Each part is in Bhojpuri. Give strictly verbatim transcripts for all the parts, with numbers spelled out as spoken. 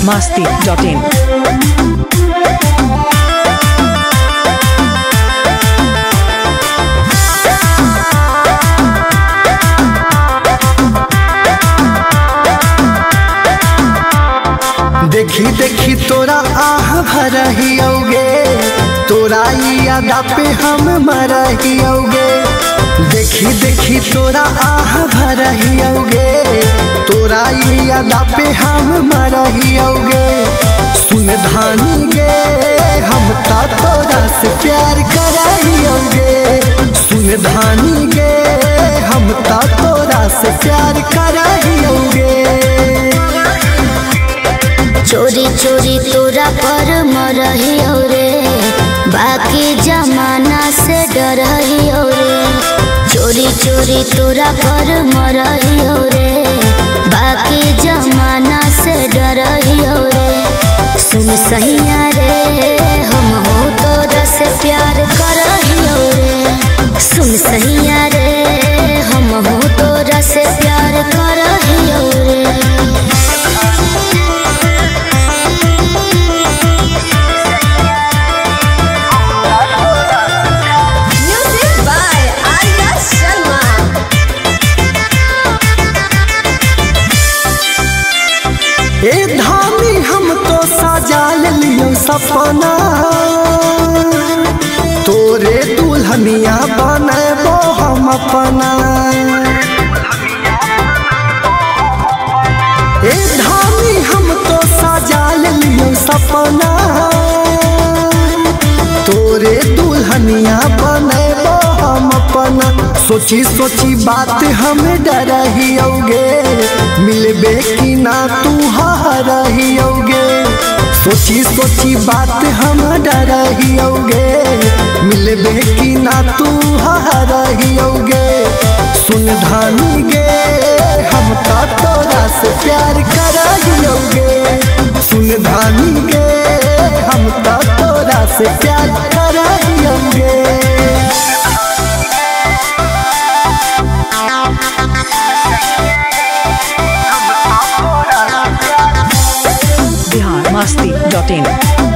masti dot in. देखी देखी तोरा आह भरही औगे, तोरा यादा पे हम मरही औगे। देखी देखी तोरा आह भरही औगे, तोरा यादा पे हम मरही औगे। सुन धानी गे हम ता तोरा से प्यार करही औगे। सुन धानी गे हम ता तोरा से प्यार करही औगे। चोरी चोरी तोरा पर मरही रे, बाकी जमाना से डरही रे। चोरी चोरी तोरा पर मरही रे, बाकी जमाना से डरही रे। सुन सहिया रे हम हो तोरा से प्यार करही रे। सुन सहिया रे हम हो तोरा से प्यार करही रे। ए धामी हम तो सजा लियो सपना, तोरे दुल्हनिया बनबो हम अपना। ए धामी हम तो सजा लियो सपना, तोरे दुल्हनिया बनबो हम अपना। सोची सोची बात हम डरही औगे, मिलबे की ना तू हरही औगे। सोची सोची बात हम डरही औगे, मिलबे की ना तू हरही औगे। सुन धानी गे हम ता तोरा से प्यार करही औगे। सुन धानी गे हम ता तोरा से प्यार करही औगे। masti dot in.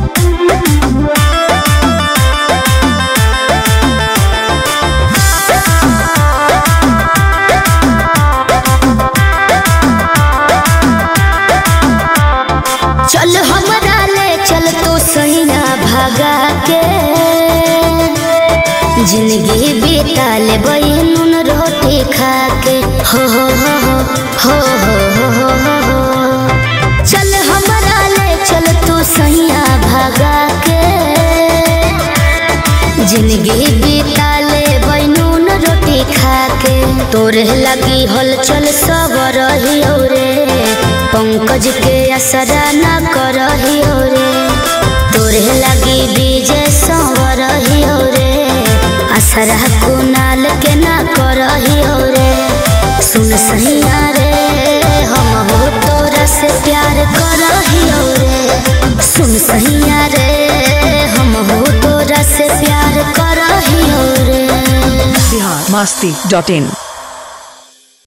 चल हमरा ले चल तो सहिया भागा के, जिंदगी बिता ले नून रोटी खा के। हो हो हो हो हो हो हो। चल हमरा ले चल तो सहिया भागा के, जिंदगी बिता ले नून रोटी खा के। तोरे लगी हल चल सब रही रे, पंकज के असरा न करही रे। तोरे लगी बीजे संवरही रे, असरा कुनाल के न करही रे। सुन सहिया रे हम हो तोरा से प्यार करही रे। सुन सहिया रे हम हो तोरा से प्यार करही रे। masti dot in.